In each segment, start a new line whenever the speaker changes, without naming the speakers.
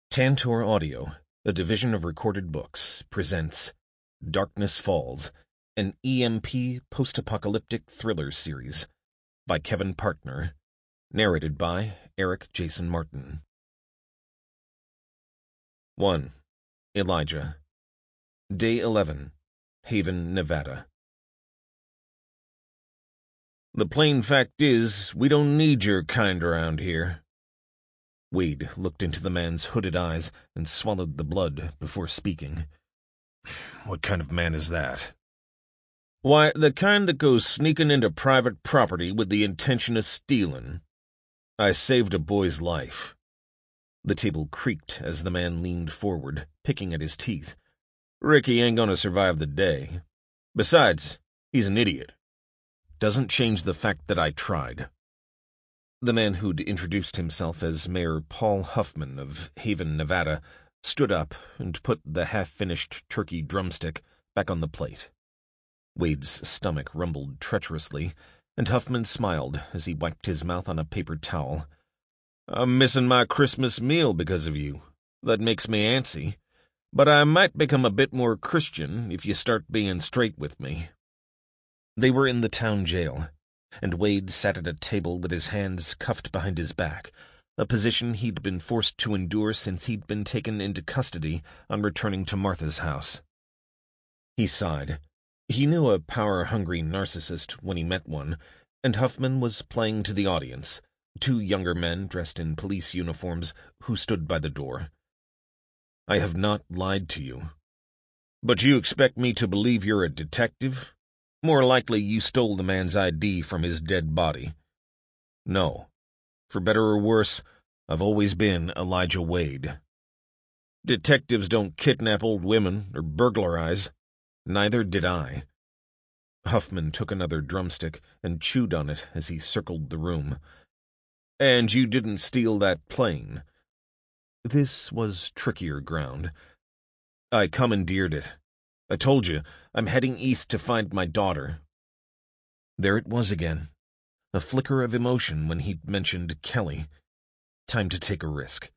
Tantor Audio, a division of Recorded Books, presents Darkness Falls, an EMP post-apocalyptic thriller series by Kevin Partner, narrated by Eric Jason Martin. 1. Elijah. Day 11, Haven, Nevada. The plain fact is, we don't need your kind around here. Wade looked into the man's hooded eyes and swallowed the blood before speaking. What kind of man is that? Why, the kind that goes sneaking into private property with the intention of stealing. I saved a boy's life. The table creaked as the man leaned forward, picking at his teeth. Ricky ain't gonna survive the day. Besides, he's an idiot. Doesn't change the fact that I tried. The man who'd introduced himself as Mayor Paul Huffman of Haven, Nevada, stood up and put the half-finished turkey drumstick back on the plate. Wade's stomach rumbled treacherously, and Huffman smiled as he wiped his mouth on a paper towel. I'm missing my Christmas meal because of you. That makes me antsy. But I might become a bit more Christian if you start being straight with me. They were in the town jail, and Wade sat at a table with his hands cuffed behind his back, a position he'd been forced to endure since he'd been taken into custody on returning to Martha's house. He sighed. He knew a power-hungry narcissist when he met one, and Huffman was playing to the audience, two younger men dressed in police uniforms who stood by the door. I have not lied to you. But you expect me to believe you're a detective? More likely you stole the man's ID from his dead body. No. For better or worse, I've always been Elijah Wade. Detectives don't kidnap old women or burglarize. Neither did I. Huffman took another drumstick and chewed on it as he circled the room. And you didn't steal that plane. This was trickier ground. I commandeered it. I told you, I'm heading east to find my daughter. There it was again. A flicker of emotion when he'd mentioned Kelly. Time to take a risk.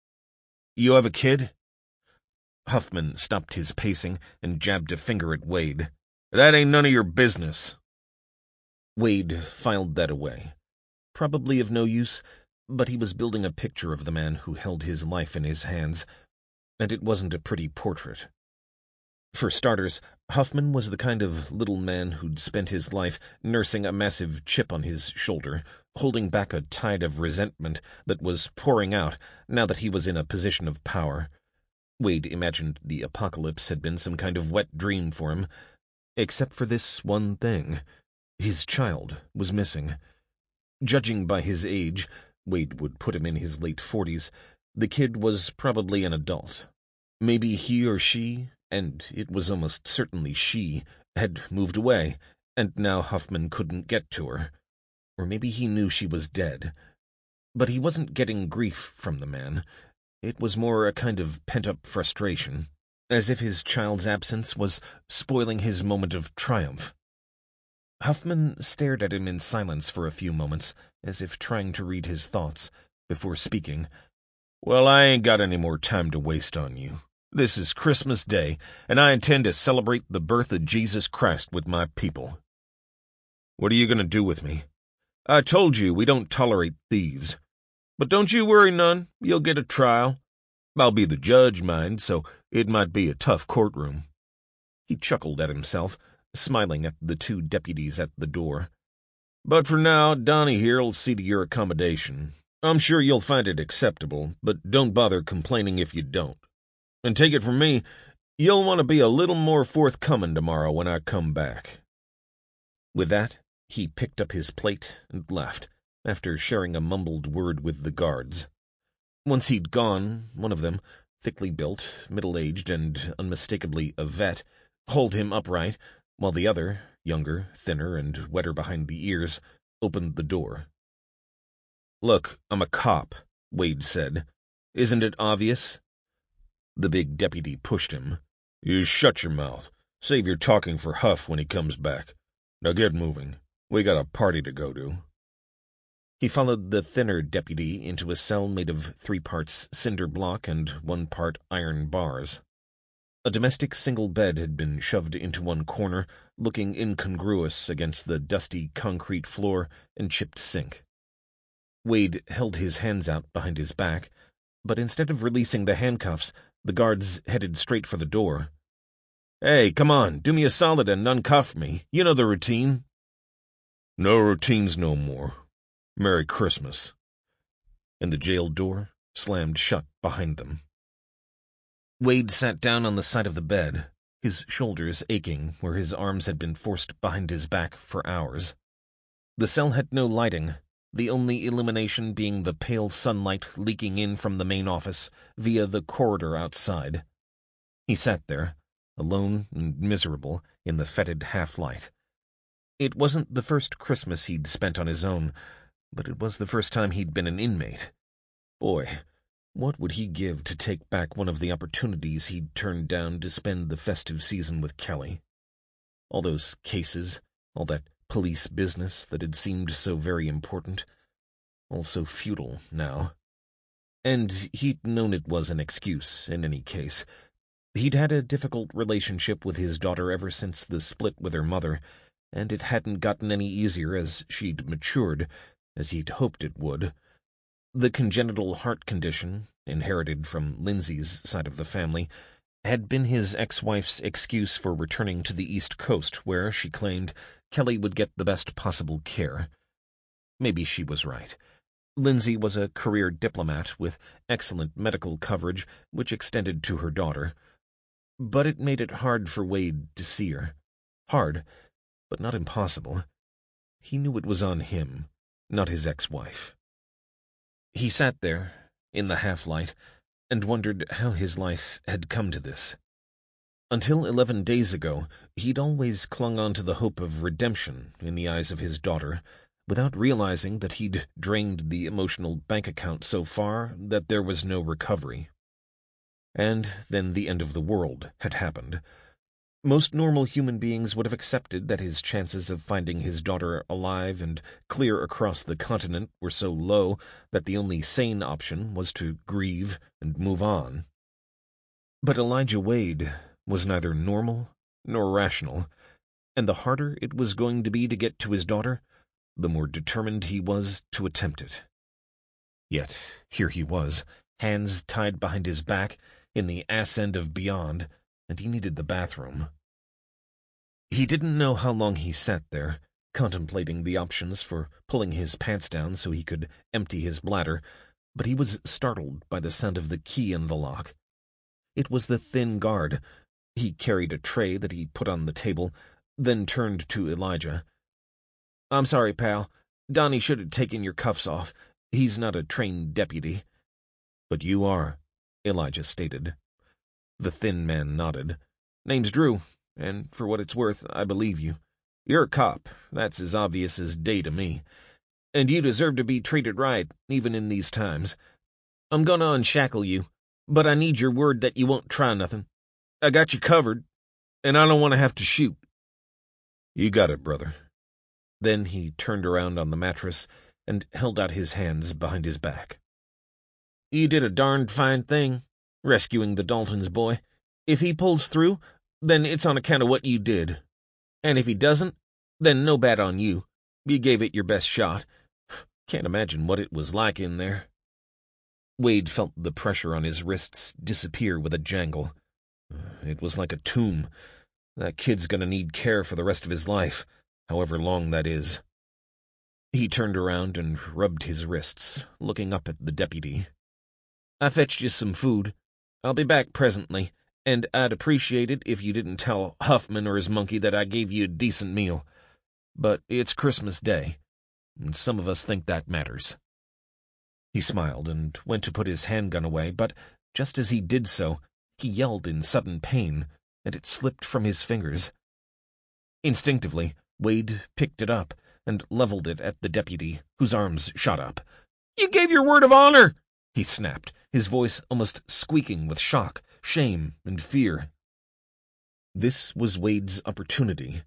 You have a kid? Huffman stopped his pacing and jabbed a finger at Wade. That ain't none of your business. Wade filed that away. Probably of no use, but he was building a picture of the man who held his life in his hands, and it wasn't a pretty portrait. For starters, Huffman was the kind of little man who'd spent his life nursing a massive chip on his shoulder, holding back a tide of resentment that was pouring out now that he was in a position of power. Wade imagined the apocalypse had been some kind of wet dream for him, except for this one thing. His child was missing. Judging by his age, Wade would put him in his late 40s, the kid was probably an adult. Maybe he or she, and it was almost certainly she, had moved away, and now Huffman couldn't get to her. Or maybe he knew she was dead. But he wasn't getting grief from the man. It was more a kind of pent-up frustration, as if his child's absence was spoiling his moment of triumph. Huffman stared at him in silence for a few moments, as if trying to read his thoughts, before speaking. Well, I ain't got any more time to waste on you. This is Christmas Day, and I intend to celebrate the birth of Jesus Christ with my people. What are you going to do with me? I told you we don't tolerate thieves. But don't you worry none, you'll get a trial. I'll be the judge, mind, so it might be a tough courtroom. He chuckled at himself, smiling at the two deputies at the door. But for now, Donnie here'll see to your accommodation. I'm sure you'll find it acceptable, but don't bother complaining if you don't. And take it from me, you'll want to be a little more forthcoming tomorrow when I come back. With that, he picked up his plate and left, after sharing a mumbled word with the guards. Once he'd gone, one of them, thickly built, middle-aged, and unmistakably a vet, hauled him upright, while the other, younger, thinner, and wetter behind the ears, opened the door. Look, I'm a cop, Wade said. Isn't it obvious? The big deputy pushed him. You shut your mouth. Save your talking for Huff when he comes back. Now get moving. We got a party to go to. He followed the thinner deputy into a cell made of 3 parts cinder block and 1 part iron bars. A domestic single bed had been shoved into one corner, looking incongruous against the dusty concrete floor and chipped sink. Wade held his hands out behind his back, but instead of releasing the handcuffs, the guards headed straight for the door. "Hey, come on, do me a solid and uncuff me. You know the routine." "No routines no more. Merry Christmas." And the jail door slammed shut behind them. Wade sat down on the side of the bed, his shoulders aching where his arms had been forced behind his back for hours. The cell had no lighting, the only illumination being the pale sunlight leaking in from the main office via the corridor outside. He sat there, alone and miserable, in the fetid half-light. It wasn't the first Christmas he'd spent on his own, but it was the first time he'd been an inmate. Boy, what would he give to take back one of the opportunities he'd turned down to spend the festive season with Kelly? All those cases, all that police business that had seemed so very important, all so futile now. And he'd known it was an excuse, in any case. He'd had a difficult relationship with his daughter ever since the split with her mother, and it hadn't gotten any easier as she'd matured, as he'd hoped it would. The congenital heart condition, inherited from Lindsay's side of the family, had been his ex-wife's excuse for returning to the East Coast, where, she claimed, Kelly would get the best possible care. Maybe she was right. Lindsay was a career diplomat with excellent medical coverage, which extended to her daughter. But it made it hard for Wade to see her. Hard, but not impossible. He knew it was on him, not his ex-wife. He sat there, in the half-light, and wondered how his life had come to this. Until 11 days ago, he'd always clung on to the hope of redemption in the eyes of his daughter, without realizing that he'd drained the emotional bank account so far that there was no recovery. And then the end of the world had happened. Most normal human beings would have accepted that his chances of finding his daughter alive and clear across the continent were so low that the only sane option was to grieve and move on. But Elijah Wade was neither normal nor rational, and the harder it was going to be to get to his daughter, the more determined he was to attempt it. Yet here he was, hands tied behind his back, in the ass end of beyond, and he needed the bathroom. He didn't know how long he sat there, contemplating the options for pulling his pants down so he could empty his bladder, but he was startled by the sound of the key in the lock. It was the thin guard. He carried a tray that he put on the table, then turned to Elijah. "I'm sorry, pal. Donnie should have taken your cuffs off. He's not a trained deputy." "But you are," Elijah stated. The thin man nodded. "Name's Drew, and for what it's worth, I believe you. You're a cop. That's as obvious as day to me. And you deserve to be treated right, even in these times. I'm gonna unshackle you, but I need your word that you won't try nothing. I got you covered, and I don't want to have to shoot." "You got it, brother." Then he turned around on the mattress and held out his hands behind his back. "You did a darned fine thing, rescuing the Daltons boy. If he pulls through, then it's on account of what you did. And if he doesn't, then no bad on you. You gave it your best shot. Can't imagine what it was like in there." Wade felt the pressure on his wrists disappear with a jangle. It was like a tomb. That kid's gonna need care for the rest of his life, however long that is. He turned around and rubbed his wrists, looking up at the deputy. "I fetched you some food. I'll be back presently, and I'd appreciate it if you didn't tell Huffman or his monkey that I gave you a decent meal. But it's Christmas Day, and some of us think that matters." He smiled and went to put his handgun away, but just as he did so, he yelled in sudden pain, and it slipped from his fingers. Instinctively, Wade picked it up and leveled it at the deputy, whose arms shot up. "You gave your word of honor!" he snapped, his voice almost squeaking with shock, shame, and fear. This was Wade's opportunity.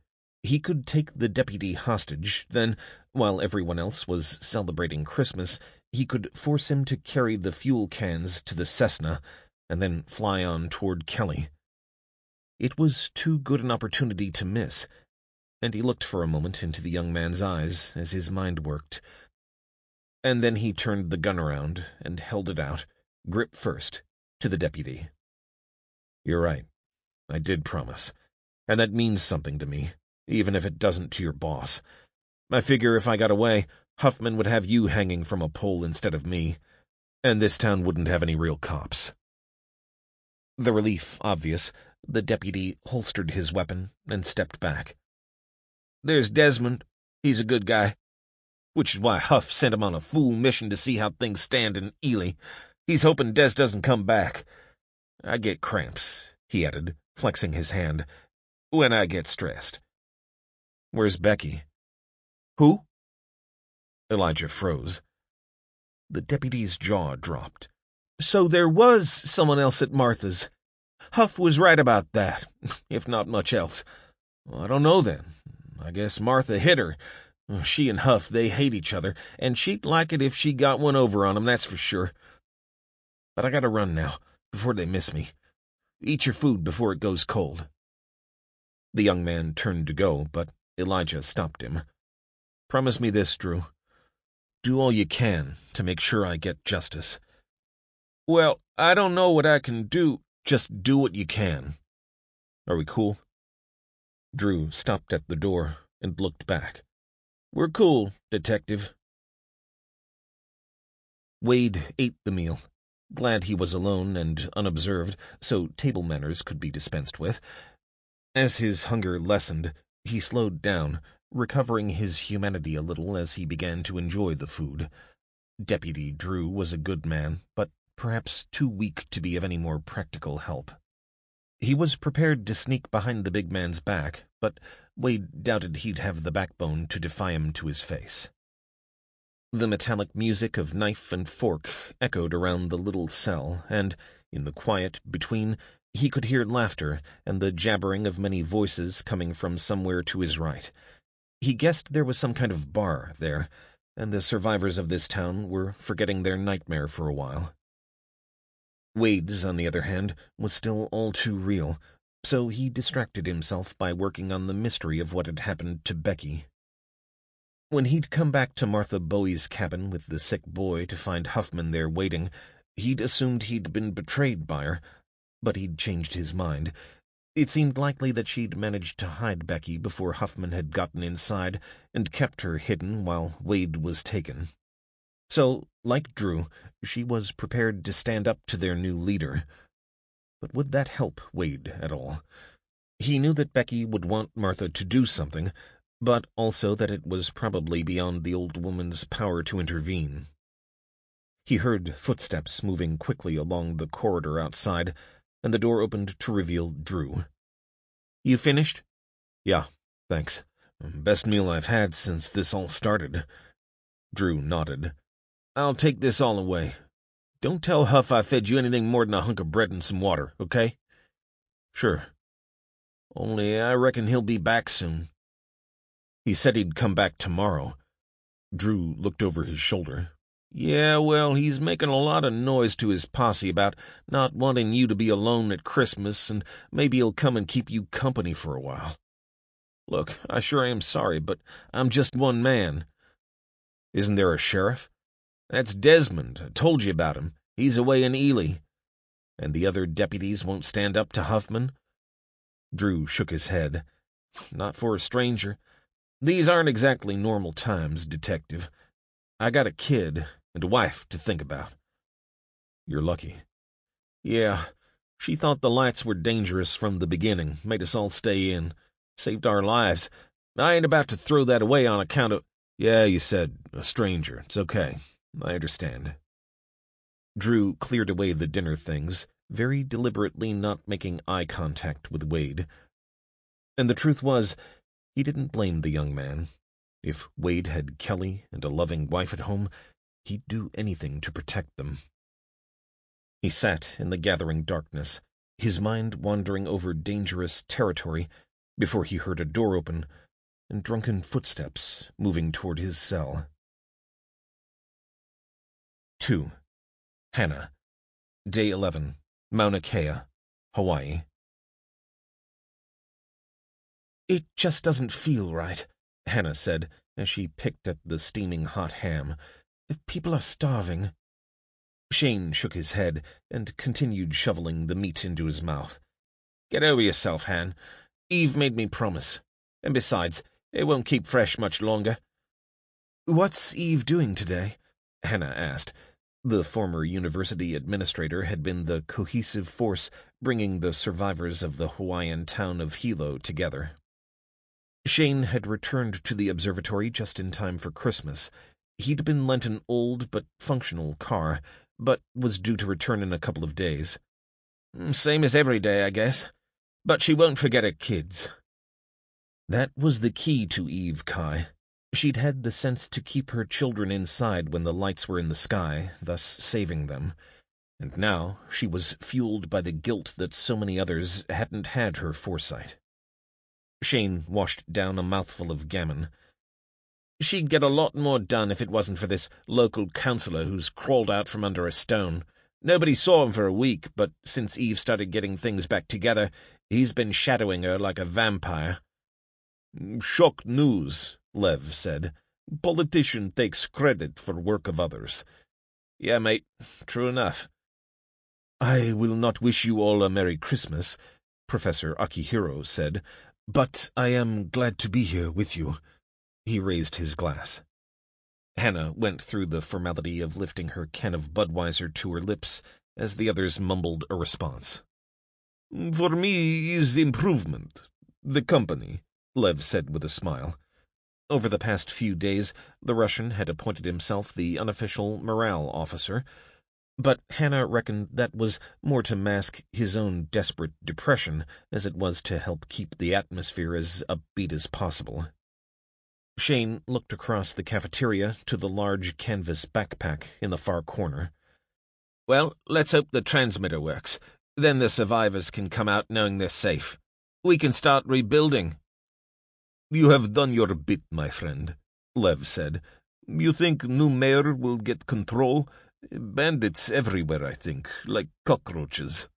He could take the deputy hostage, then, while everyone else was celebrating Christmas, he could force him to carry the fuel cans to the Cessna, and then fly on toward Kelly. It was too good an opportunity to miss, and he looked for a moment into the young man's eyes as his mind worked. And then he turned the gun around and held it out, grip first, to the deputy. "You're right. I did promise, and that means something to me, even if it doesn't to your boss. I figure if I got away, Huffman would have you hanging from a pole instead of me, and this town wouldn't have any real cops." The relief obvious, the deputy holstered his weapon and stepped back. "There's Desmond. He's a good guy. Which is why Huff sent him on a fool mission to see how things stand in Ely. He's hoping Des doesn't come back. I get cramps," he added, flexing his hand, "when I get stressed." "Where's Becky?" "Who?" Elijah froze. The deputy's jaw dropped. "So there was someone else at Martha's. Huff was right about that, if not much else. Well, I don't know then. I guess Martha hit her. She and Huff, they hate each other, and she'd like it if she got one over on him, that's for sure. But I gotta run now, before they miss me. Eat your food before it goes cold." The young man turned to go, but Elijah stopped him. "Promise me this, Drew. Do all you can to make sure I get justice." "Well, I don't know what I can do." "Just do what you can. Are we cool?" Drew stopped at the door and looked back. "We're cool, Detective." Wade ate the meal, glad he was alone and unobserved, so table manners could be dispensed with. As his hunger lessened, he slowed down, recovering his humanity a little as he began to enjoy the food. Deputy Drew was a good man, but perhaps too weak to be of any more practical help. He was prepared to sneak behind the big man's back, but Wade doubted he'd have the backbone to defy him to his face. The metallic music of knife and fork echoed around the little cell, and, in the quiet between, he could hear laughter and the jabbering of many voices coming from somewhere to his right. He guessed there was some kind of bar there, and the survivors of this town were forgetting their nightmare for a while. Wade's, on the other hand, was still all too real, so he distracted himself by working on the mystery of what had happened to Becky. When he'd come back to Martha Bowie's cabin with the sick boy to find Huffman there waiting, he'd assumed he'd been betrayed by her, but he'd changed his mind. It seemed likely that she'd managed to hide Becky before Huffman had gotten inside and kept her hidden while Wade was taken. So, like Drew, she was prepared to stand up to their new leader. But would that help Wade at all? He knew that Becky would want Martha to do something, but also that it was probably beyond the old woman's power to intervene. He heard footsteps moving quickly along the corridor outside, and the door opened to reveal Drew. "You finished?" "Yeah, thanks. Best meal I've had since this all started." Drew nodded. "I'll take this all away. Don't tell Huff I fed you anything more than a hunk of bread and some water, okay?" "Sure. Only I reckon he'll be back soon." "He said he'd come back tomorrow." Drew looked over his shoulder. "Yeah, well, he's making a lot of noise to his posse about not wanting you to be alone at Christmas, and maybe he'll come and keep you company for a while. Look, I sure am sorry, but I'm just one man." "Isn't there a sheriff?" "That's Desmond. I told you about him. He's away in Ely." "And the other deputies won't stand up to Huffman?" Drew shook his head. "Not for a stranger. These aren't exactly normal times, Detective. I got a kid and a wife to think about." "You're lucky." "Yeah. She thought the lights were dangerous from the beginning, made us all stay in. Saved our lives. I ain't about to throw that away on account of—" "Yeah, you said a stranger. It's okay. I understand." Drew cleared away the dinner things, very deliberately not making eye contact with Wade. And the truth was, he didn't blame the young man. If Wade had Kelly and a loving wife at home, he'd do anything to protect them. He sat in the gathering darkness, his mind wandering over dangerous territory, before he heard a door open and drunken footsteps moving toward his cell. 2. Hannah. Day 11. Mauna Kea, Hawaii. "It just doesn't feel right," Hannah said as she picked at the steaming hot ham. "People are starving." Shane shook his head and continued shoveling the meat into his mouth. "Get over yourself, Han. Eve made me promise. And besides, it won't keep fresh much longer." "What's Eve doing today?" Hannah asked. The former university administrator had been the cohesive force bringing the survivors of the Hawaiian town of Hilo together. Shane had returned to the observatory just in time for Christmas. He'd been lent an old but functional car, but was due to return in a couple of days. "Same as every day, I guess. But she won't forget her kids." That was the key to Eve Kai. She'd had the sense to keep her children inside when the lights were in the sky, thus saving them. And now she was fueled by the guilt that so many others hadn't had her foresight. Shane washed down a mouthful of gammon. "She'd get a lot more done if it wasn't for this local councillor who's crawled out from under a stone. Nobody saw him for a week, but since Eve started getting things back together, he's been shadowing her like a vampire." "Shock news," Lev said. "Politician takes credit for work of others." "Yeah, mate, true enough." "I will not wish you all a Merry Christmas," Professor Akihiro said, "but I am glad to be here with you." He raised his glass. Hannah went through the formality of lifting her can of Budweiser to her lips as the others mumbled a response. "For me is improvement. The company," Lev said with a smile. Over the past few days, the Russian had appointed himself the unofficial morale officer, but Hannah reckoned that was more to mask his own desperate depression as it was to help keep the atmosphere as upbeat as possible. Shane looked across the cafeteria to the large canvas backpack in the far corner. "Well, let's hope the transmitter works. Then the survivors can come out knowing they're safe. We can start rebuilding." "You have done your bit, my friend," Lev said. "You think new mayor will get control? Bandits everywhere, I think, like cockroaches."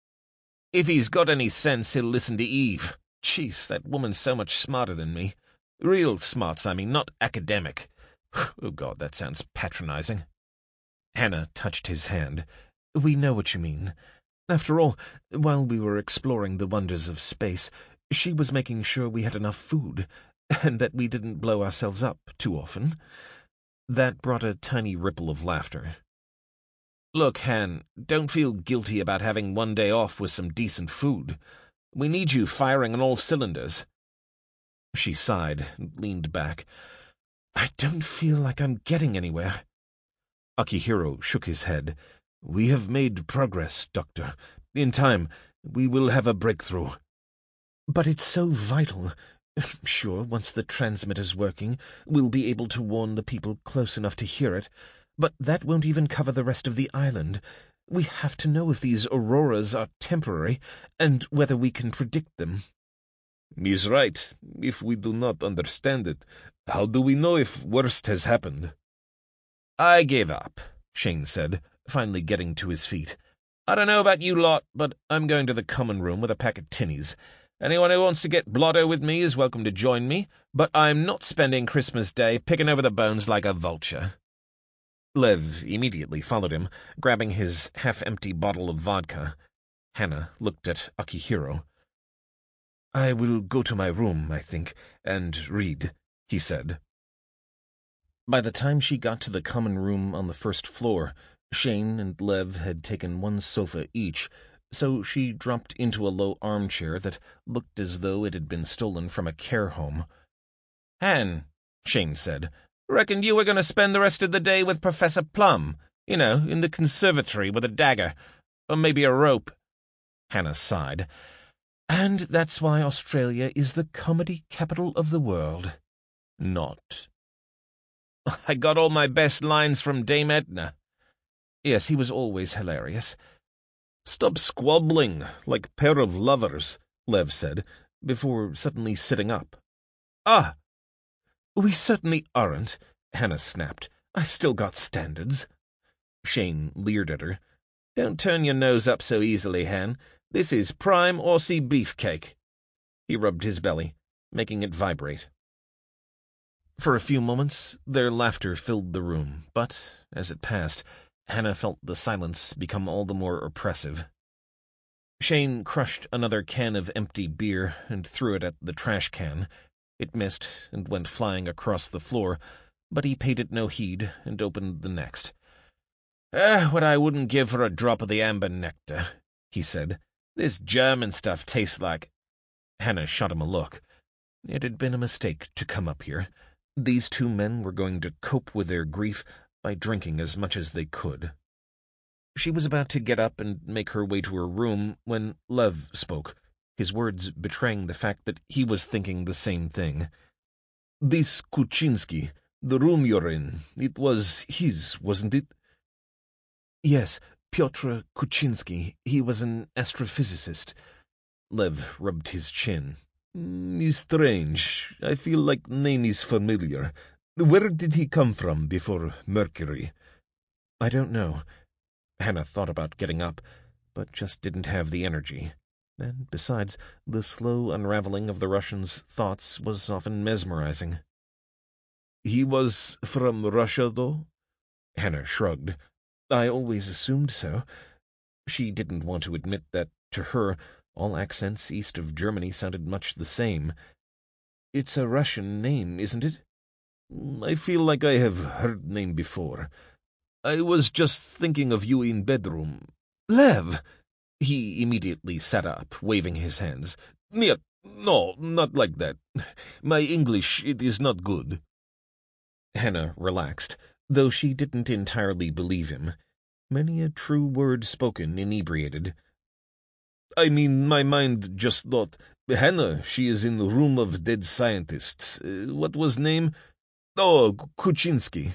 "If he's got any sense, he'll listen to Eve. Jeez, that woman's so much smarter than me. Real smarts, I mean, not academic. Oh, God, that sounds patronizing." Hannah touched his hand. "We know what you mean. After all, while we were exploring the wonders of space, she was making sure we had enough food, and that we didn't blow ourselves up too often." That brought a tiny ripple of laughter. "Look, Han, don't feel guilty about having one day off with some decent food. We need you firing on all cylinders." She sighed and leaned back. "I don't feel like I'm getting anywhere." Akihiro shook his head. "We have made progress, Doctor. In time, we will have a breakthrough." "But it's so vital. Sure, once the transmitter's working, we'll be able to warn the people close enough to hear it, but that won't even cover the rest of the island. We have to know if these auroras are temporary, and whether we can predict them."
"He's right. If we do not understand it, how do we know if worst has happened?"
"I give up," Shane said, finally getting to his feet. "I don't know about you lot, but I'm going to the common room with a pack of tinnies. Anyone who wants to get blotto with me is welcome to join me, but I'm not spending Christmas Day picking over the bones like a vulture." Lev immediately followed him, grabbing his half-empty bottle of vodka. Hannah looked at Akihiro. "I will go to my room, I think, and read," he said. By the time she got to the common room on the first floor, Shane and Lev had taken one sofa each, so she dropped into a low armchair that looked as though it had been stolen from a care home. "Han," Shane said, "reckoned you were going to spend the rest of the day with Professor Plum, you know, in the conservatory with a dagger, or maybe a rope." Hannah sighed. "And that's why Australia is the comedy capital of the world." "Not." "I got all my best lines from Dame Edna." "Yes, he was always hilarious."
"Stop squabbling, like pair of lovers," Lev said, before suddenly sitting up.
"Ah, We certainly aren't, Hannah snapped. I've still got standards. Shane leered at her. Don't turn your nose up so easily, Han. This is prime Aussie beefcake. He rubbed his belly, making it vibrate. For a few moments, their laughter filled the room, but, as it passed, Hannah felt the silence become all the more oppressive. Shane crushed another can of empty beer and threw it at the trash can. It missed and went flying across the floor, but he paid it no heed and opened the next. What I wouldn't give for a drop of the amber nectar, he said. This German stuff tastes like... Hannah shot him a look. It had been a mistake to come up here. These two men were going to cope with their grief by drinking as much as they could. She was about to get up and make her way to her room when Lev spoke, his words betraying the fact that he was thinking the same thing. This Kuczynski, the room you're in, it was his, wasn't it? Yes, Pyotr Kuczynski. He was an astrophysicist. Lev rubbed his chin. Strange. I feel like name is familiar. Where did he come from before Mercury? I don't know. Hannah thought about getting up, but just didn't have the energy. And besides, the slow unraveling of the Russian's thoughts was often mesmerizing. He was from Russia, though? Hannah shrugged. I always assumed so. She didn't want to admit that, to her, all accents east of Germany sounded much the same. It's a Russian name, isn't it? I feel like I have heard name before. I was just thinking of you in bedroom. Lev! He immediately sat up, waving his hands. No, not like that. My English, it is not good. Hannah relaxed, though she didn't entirely believe him. Many a true word spoken inebriated. I mean, my mind just thought, Hannah, she is in the room of dead scientists. What was name? Oh, Kuczynski.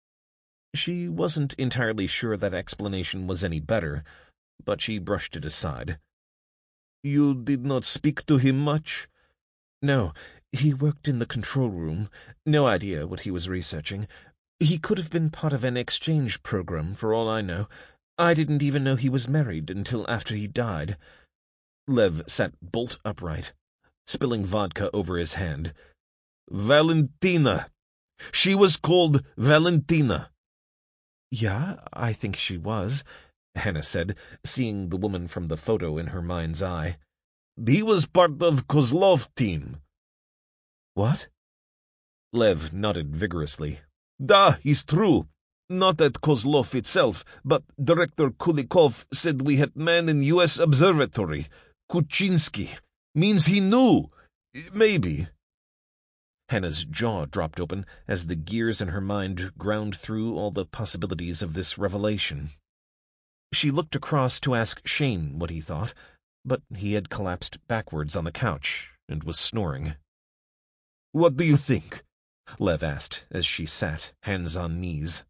She wasn't entirely sure that explanation was any better, but she brushed it aside. You did not speak to him much? No, he worked in the control room. No idea what he was researching. He could have been part of an exchange program, for all I know. I didn't even know he was married until after he died. Lev sat bolt upright, spilling vodka over his hand. Valentina. She was called Valentina. Yeah, I think she was, Hannah said, seeing the woman from the photo in her mind's eye. He was part of Kozlov team. What? Lev nodded vigorously. Da, is true. Not at Kozlov itself, but Director Kulikov said we had man in U.S. Observatory. Kuczynski. Means he knew. Maybe. Hannah's jaw dropped open as the gears in her mind ground through all the possibilities of this revelation. She looked across to ask Shane what he thought, but he had collapsed backwards on the couch and was snoring. What do you think? Lev asked as she sat, hands on knees.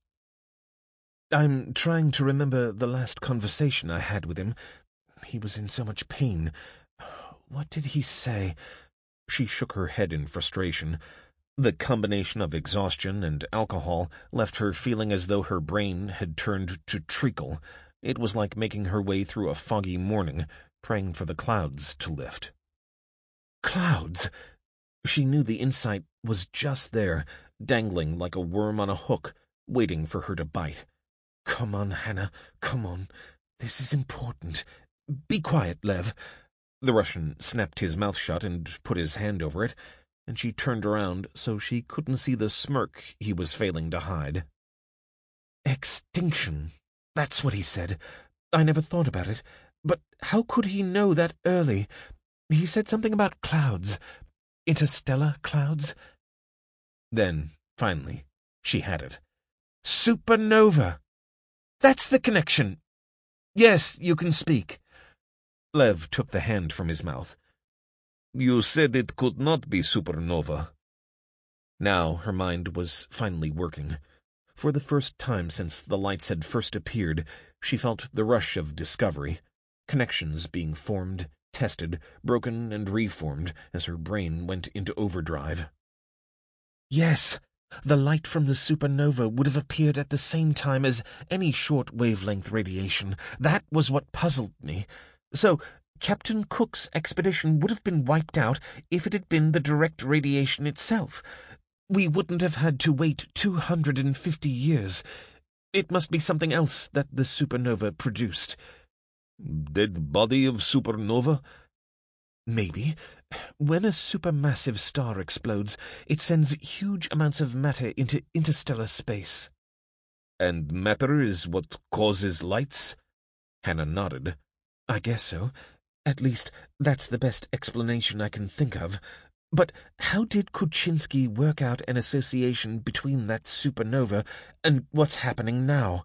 I'm trying to remember the last conversation I had with him. He was in so much pain. What did he say? She shook her head in frustration. The combination of exhaustion and alcohol left her feeling as though her brain had turned to treacle. It was like making her way through a foggy morning, praying for the clouds to lift. Clouds! She knew the insight was just there, dangling like a worm on a hook, waiting for her to bite. Come on, Hannah, come on. This is important. Be quiet, Lev. The Russian snapped his mouth shut and put his hand over it, and she turned around so she couldn't see the smirk he was failing to hide. Extinction. That's what he said. I never thought about it. But how could he know that early? He said something about clouds. Interstellar clouds? Then, finally, she had it. Supernova! That's the connection! Yes, you can speak. Lev took the hand from his mouth. You said it could not be supernova. Now her mind was finally working. For the first time since the lights had first appeared, she felt the rush of discovery, connections being formed, tested, broken, and reformed as her brain went into overdrive. Yes, the light from the supernova would have appeared at the same time as any short-wavelength radiation. That was what puzzled me. So, Captain Cook's expedition would have been wiped out if it had been the direct radiation itself. We wouldn't have had to wait 250 years. It must be something else that the supernova produced.
Dead body of supernova?
Maybe. When a supermassive star explodes, it sends huge amounts of matter into interstellar space.
And matter is what causes lights?
Hannah nodded. I guess so. At least, that's the best explanation I can think of. But how did Kuczynski work out an association between that supernova and what's happening now?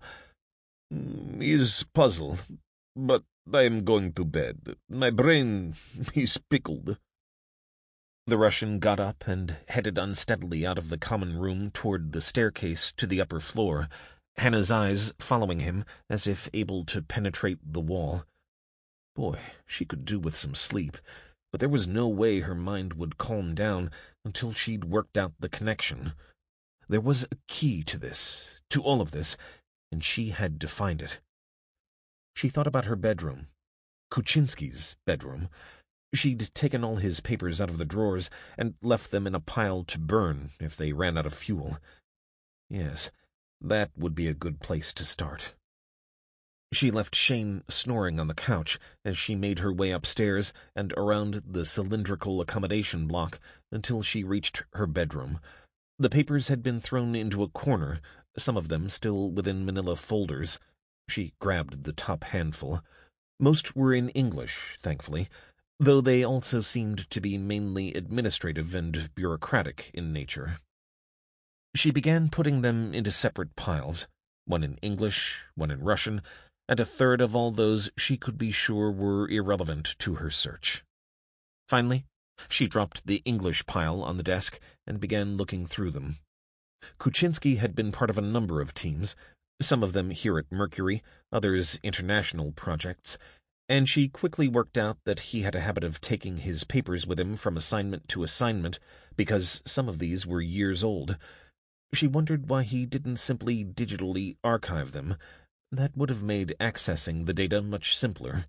Is puzzled, but I am going to bed. My brain is pickled.
The Russian got up and headed unsteadily out of the common room toward the staircase to the upper floor, Hannah's eyes following him as if able to penetrate the wall. Boy, she could do with some sleep, but there was no way her mind would calm down until she'd worked out the connection. There was a key to this, to all of this, and she had to find it. She thought about her bedroom, Kuczynski's bedroom. She'd taken all his papers out of the drawers and left them in a pile to burn if they ran out of fuel. Yes, that would be a good place to start. She left Shane snoring on the couch as she made her way upstairs and around the cylindrical accommodation block until she reached her bedroom. The papers had been thrown into a corner, some of them still within manila folders. She grabbed the top handful. Most were in English, thankfully, though they also seemed to be mainly administrative and bureaucratic in nature. She began putting them into separate piles, one in English, one in Russian, and a third of all those she could be sure were irrelevant to her search. Finally, she dropped the English pile on the desk and began looking through them. Kuczynski had been part of a number of teams, some of them here at Mercury, others international projects, and she quickly worked out that he had a habit of taking his papers with him from assignment to assignment because some of these were years old. She wondered why he didn't simply digitally archive them. That would have made accessing the data much simpler.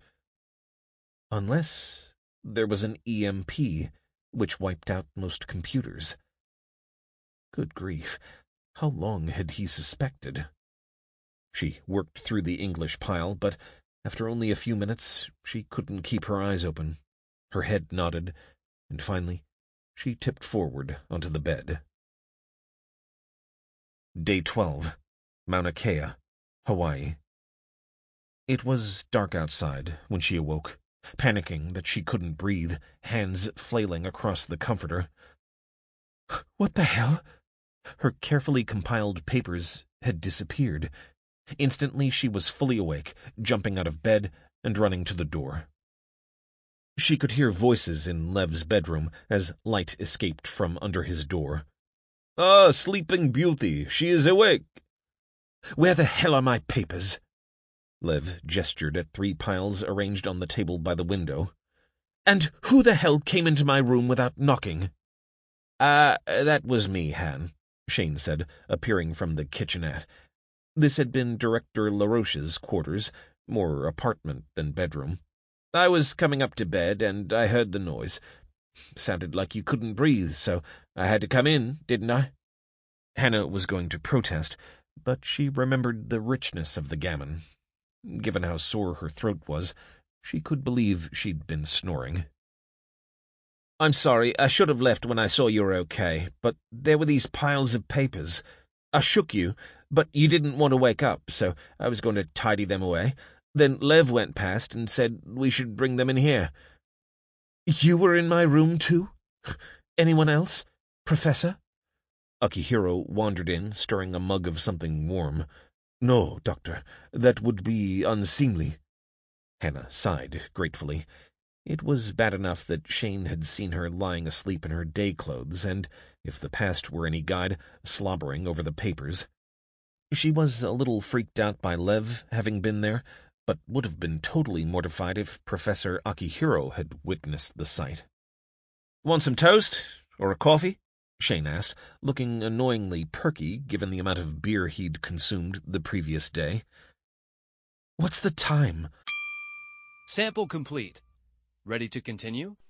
Unless there was an EMP, which wiped out most computers. Good grief, how long had he suspected? She worked through the English pile, but after only a few minutes, she couldn't keep her eyes open. Her head nodded, and finally, she tipped forward onto the bed. Day 12. Mauna Kea, Hawaii. It was dark outside when she awoke, panicking that she couldn't breathe, hands flailing across the comforter. What the hell? Her carefully compiled papers had disappeared. Instantly she was fully awake, jumping out of bed and running to the door. She could hear voices in Lev's bedroom as light escaped from under his door.
Ah, Sleeping Beauty, she is awake.
Where the hell are my papers? Lev gestured at 3 piles arranged on the table by the window. And who the hell came into my room without knocking? That was me, Han, Shane said, appearing from the kitchenette. This had been Director LaRoche's quarters, more apartment than bedroom. I was coming up to bed, and I heard the noise. Sounded like you couldn't breathe, so I had to come in, didn't I? Hannah was going to protest, but she remembered the richness of the gammon. Given how sore her throat was, she could believe she'd been snoring. I'm sorry, I should have left when I saw you were okay, but there were these piles of papers. I shook you, but you didn't want to wake up, so I was going to tidy them away. Then Lev went past and said we should bring them in here. You were in my room, too? Anyone else? Professor? Akihiro wandered in, stirring a mug of something warm. No, Doctor, that would be unseemly. Hannah sighed gratefully. It was bad enough that Shane had seen her lying asleep in her day clothes and, if the past were any guide, slobbering over the papers. She was a little freaked out by Lev having been there, but would have been totally mortified if Professor Akihiro had witnessed the sight. Want some toast? Or a coffee? Shane asked, looking annoyingly perky given the amount of beer he'd consumed the previous day. "What's the time?"
Sample complete. Ready to continue?